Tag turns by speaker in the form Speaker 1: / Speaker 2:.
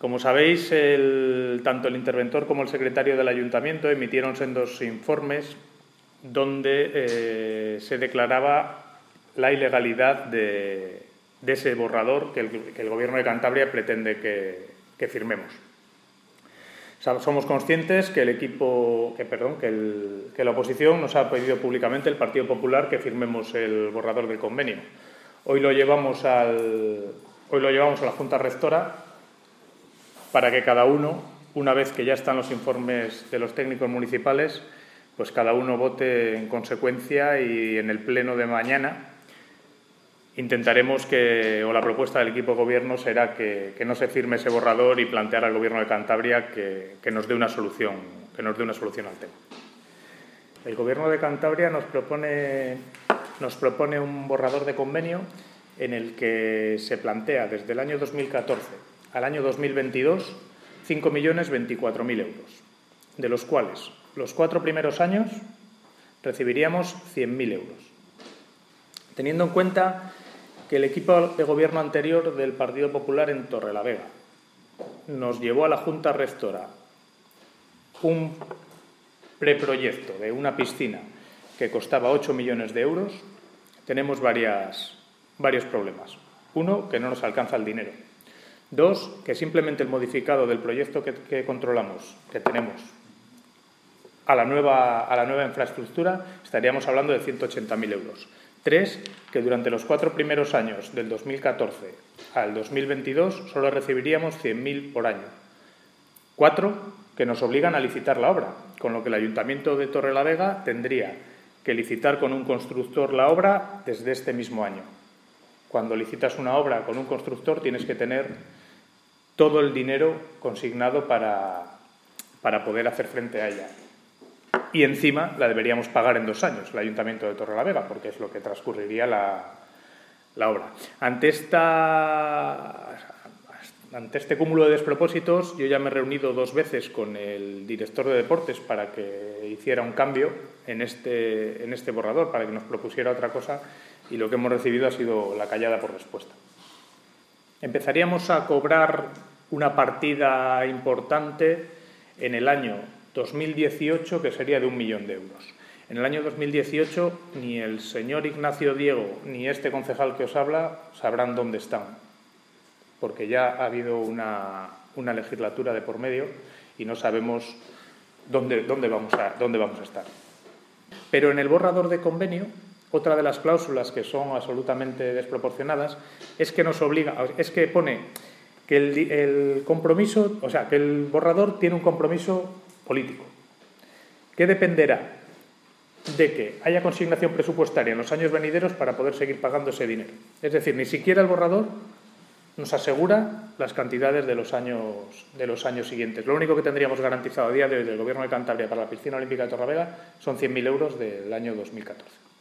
Speaker 1: Como sabéis, tanto el interventor como el secretario del Ayuntamiento emitieron sendos informes donde se declaraba la ilegalidad de ese borrador que el Gobierno de Cantabria pretende que firmemos. Somos conscientes que que la oposición nos ha pedido públicamente, el Partido Popular, que firmemos el borrador del convenio. Hoy lo llevamos a la Junta Rectora para que cada uno, una vez que ya están los informes de los técnicos municipales, pues cada uno vote en consecuencia, y en el pleno de mañana intentaremos o la propuesta del equipo de gobierno será que no se firme ese borrador y plantear al Gobierno de Cantabria que nos dé una solución, al tema. El Gobierno de Cantabria nos propone un borrador de convenio en el que se plantea desde el año 2014 al año 2022 5.024.000 euros, de los cuales los 4 primeros años recibiríamos 100.000 euros. Teniendo en cuenta que el equipo de gobierno anterior del Partido Popular en Torrelavega nos llevó a la Junta Rectora un preproyecto de una piscina que costaba 8 millones de euros, tenemos varios problemas. Uno, que no nos alcanza el dinero. Dos, que simplemente el modificado del proyecto que controlamos, que tenemos, a la nueva infraestructura, estaríamos hablando de 180.000 euros. Tres, que durante los 4 primeros años, del 2014 al 2022, solo recibiríamos 100.000 por año. 4, que nos obligan a licitar la obra, con lo que el Ayuntamiento de Torrelavega tendría que licitar con un constructor la obra desde este mismo año. Cuando licitas una obra con un constructor tienes que tener todo el dinero consignado para poder hacer frente a ella. Y encima la deberíamos pagar en 2 años, el Ayuntamiento de Torrelavega, porque es lo que transcurriría la obra. Ante este cúmulo de despropósitos, yo ya me he reunido 2 veces con el director de deportes para que hiciera un cambio en este borrador, para que nos propusiera otra cosa, y lo que hemos recibido ha sido la callada por respuesta. Empezaríamos a cobrar una partida importante en el año 2018, que sería de 1 millón de euros. En el año 2018 ni el señor Ignacio Diego ni este concejal que os habla sabrán dónde están, porque ya ha habido una legislatura de por medio y no sabemos dónde vamos a estar. Pero en el borrador de convenio, otra de las cláusulas que son absolutamente desproporcionadas es que pone que el compromiso, o sea, que el borrador tiene un compromiso político, que dependerá de que haya consignación presupuestaria en los años venideros para poder seguir pagando ese dinero. Es decir, ni siquiera el borrador nos asegura las cantidades de los años siguientes. Lo único que tendríamos garantizado a día de hoy del Gobierno de Cantabria para la piscina olímpica de Torrelavega son 100.000 euros del año 2014.